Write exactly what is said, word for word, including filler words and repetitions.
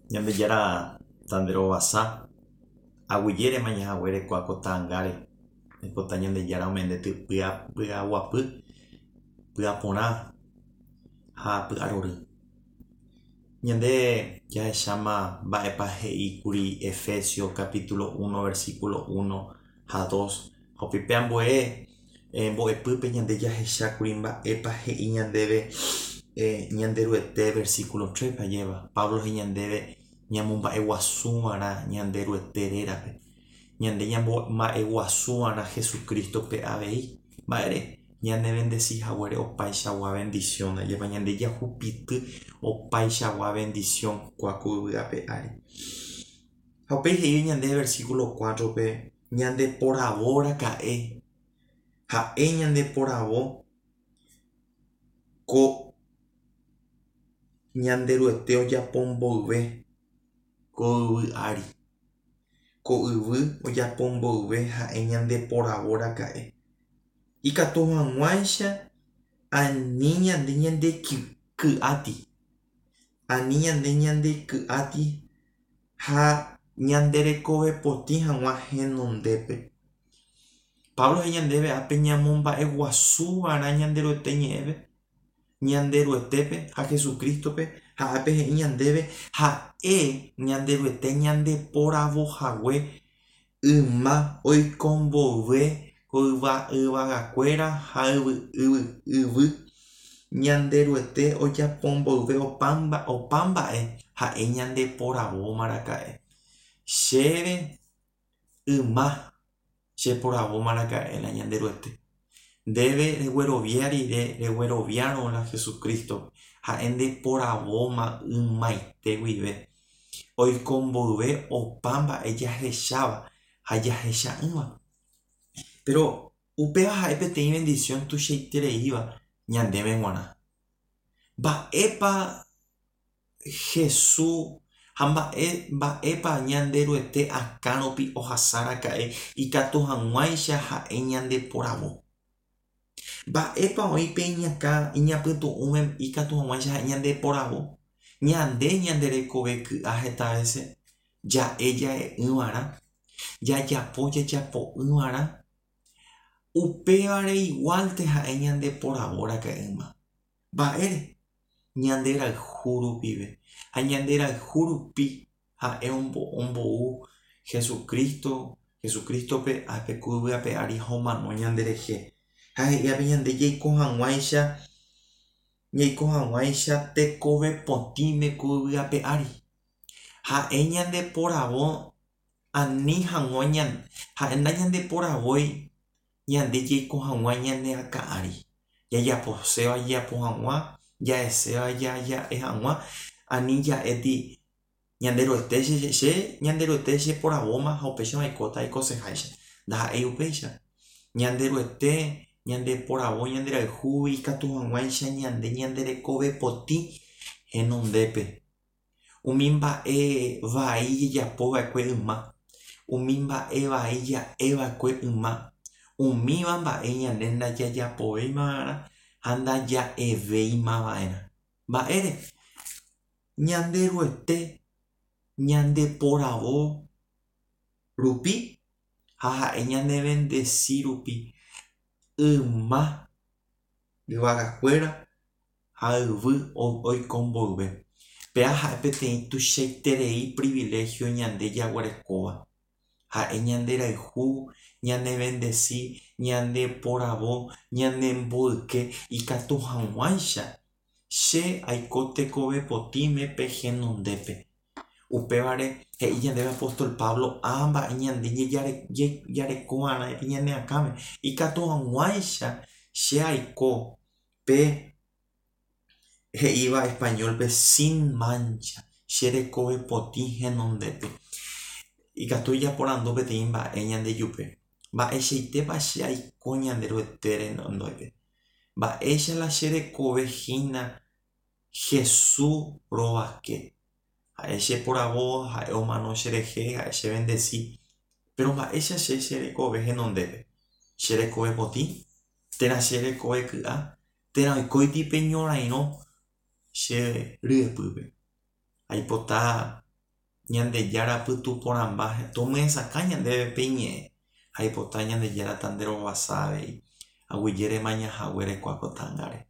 Ñande yára tandero basa aguiere mañahaguére kuakota ángare ekota ñande jára omendety pya pyaguapy pyaporã ha py'arory. Ñande jahecháma mba'épa he'íkuri Efesios capítulo uno versículo uno ha dos ha upépe ambue eh, mbo'epýpe ñande jahechákuri mba'épa he'i ñandéve eh, ñande ryete versículo tres ajéva Pablo he'i ñandéve ñamomba'eguasúvarã ñande ryete rérape ñande ñamomba'eguasúvarã Jesucristope avei mba'ére ñane bendecihaguére opaichagua bendición ajépa ñande jahupity opaichagua bendición kuaku yvy'ápe ári. Ha upéi he'i ñande versículo cuatro pe ñande poravóraka'e ha'e ñande poravo ko ñande ryete ojapo mboyve ko yvy ári ko yvy ojapo mboyve ha'e ñande poravóraka'e ikatu hag̃uáicha ani ñande ñande ky'áti ani ñande ñande ky'áti ha ñande rekove potĩ hag̃ua henondépe. Pablo he'i ñandéve ápe ñamomba'eguasúvarã ñande ryete ñe'ẽve ñande ryetépe ha Jesucristope ha ápe he'i ñandéve ha'e ñande ryete ñande poravohague yma oiko mboyve ko yva yvagakuéra ha yvy yvy yvy ñande ryete ojapo mboyve opa opa mba'e ha'e ñande poravómaraka'e. Chéve yma cheporavómaraka'e la ñande ryete ndéve reguerovia rire regueroviarõla Jesucristo ha'e ndeporavóma ymaite guive oiko mboyve opa mba'e jahecháva ha jahecha'ỹva. Pero upéva ha'e peteĩ bendición tuichaitereíva ñandéve g̃uarã mba'épa Jesús ha mba'e mba'épa ñande ryete akãropi ohasáraka'e ikatu hag̃uáicha ha'e ñande poravo. Mba'épa oĩpe iñakã iñapytu'ũme ikatu hag̃uáicha ha'e ñande poravo ñande ñande rekove ky'a heta vece ja'e jae'ỹva'erã jajapo jajapo'ỹva'erã upévare igualte ha'e ñande poravóraka'e yma mba'ére ñande rayhu rupive ha ñande rayhu rupi ha'e ombou Jesucristo Jesucristope ápe ku yvy'ápe ári ha omano ñande rehe ha he'íape ñande jaiko hag̃uáicha jaiko hag̃uáicha tekove potĩme ku yvy'ápe ári ha'e ñande poravo ani hag̃ua ñande ha'enda ñande poravói ñande jaiko hag̃ua ñane akã'ári jajaposéva jajapo hag̃ua jaeséva jaja'e hag̃ua ani ja'éti ñande ryete che ñande ryete cheporavóma ha upéichama aikóta aikoseháicha ndaha'éi upéicha ñande ryete ñande poravo ñande rayhúgui ikatu hag̃uáicha ñande ñande rekove potĩ henondépe umi mba'e vai jejapova'ekue yma umi mba'e vai ja'eva'ekue yma umíva mba'e ñande ndajajapovéimava'erã ha ndaja'evéimava'erã mba'ére ñande ryete ñande poravo rupi ha ha'e ñande bendeci rupi yma yvagakuéra ha yvy oiko mboyve péa ha'e peteĩ tuichaiterei privilegio ñande jaguarekóva ha'e ñande rayhu ñande bendeci ñande poravo ñande mboyke ikatu hag̃uáicha che aiko tekove potĩme pe henondépe. Upévare he'i ñandéve apóstol Pablo á mba'e ñande jarekova'erã ñane akãme ikatu hag̃uáicha che aiko pe he'íva españolpe sin mancha che rekove potĩ henondépe ikatu ijaporandu peteĩ mba'e ñandejupe mba'eichaitépa che aiko ñande ryete renondépe mba'éicha la che rekovehína Jesús rovake ha'e cheporavo ha'e omano cherehe ha'e che bendeci pero mba'éicha che cherekove henondépe che rekove potĩ térã che rekove ky'a térã oikóiti pe ñorairõ che ryepýpe aipota ñandejára pytuporãmba tomy'esakã ñandéve peñe'ẽ ha ipota ñandejára ta nderovasa avei aguyjérema ñahague rekua ko tángare.